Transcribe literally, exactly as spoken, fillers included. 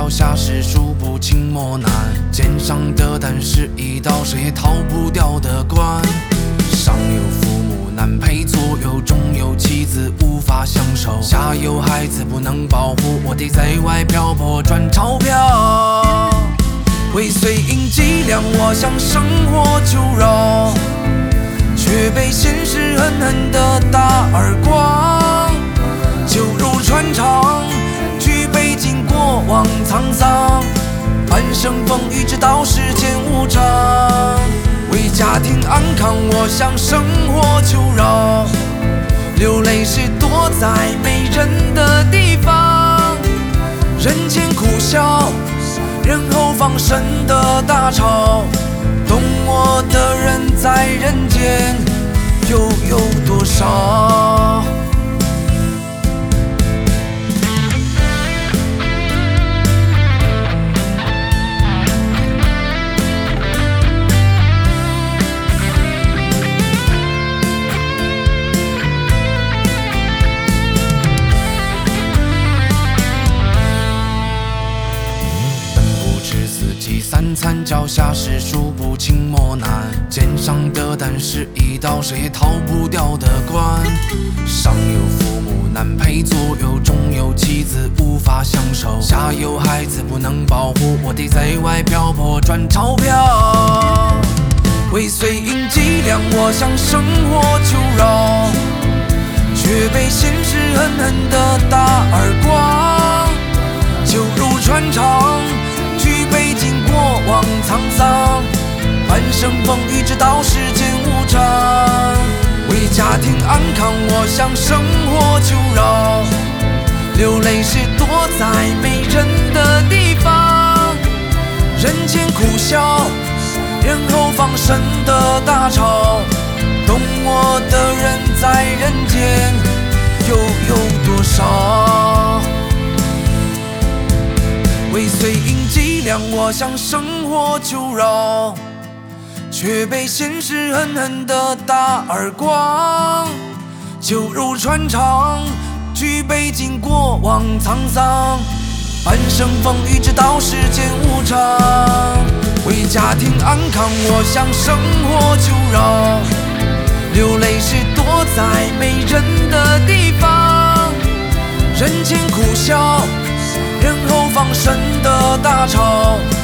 脚下是数不清磨难，肩上的担是一道谁也逃不掉的关。上有父母难陪，左右中有妻子无法相守，下有孩子不能保护，我得在外漂泊赚钞票。尾随应伎俩，我向生活求饶，却被现实狠狠地打耳光。就如船长，举杯敬过往沧桑，半生风雨直到世间无常。为家庭安康，我向生活求饶，流泪时躲在没人的地方。人前苦笑，人后放声的大吵，懂我的人在人间又有多少？三餐脚下是数不清磨难，肩上的担是一道谁也逃不掉的关。上有父母难陪，左右中有妻子无法相守，下有孩子不能保护，我得在外漂泊赚钞票。尾随应伎俩，我向生活求饶，却被现实狠狠地打耳光。就如船长，举杯敬过往沧桑，半生风雨直到世间无常。为家庭安康，我向生活求饶，流泪时躲在没人的地方。人前苦笑，人后放声的大吵，懂我的人在人间又有多少？尾随应伎俩，我向生活求饶，却被现实狠狠地打耳光。就如船长，举杯敬过往沧桑，半生风雨直到世间无常。为家庭安康，我向生活求饶，流泪时躲在没人的地方。人前苦笑，人后放声的大吵，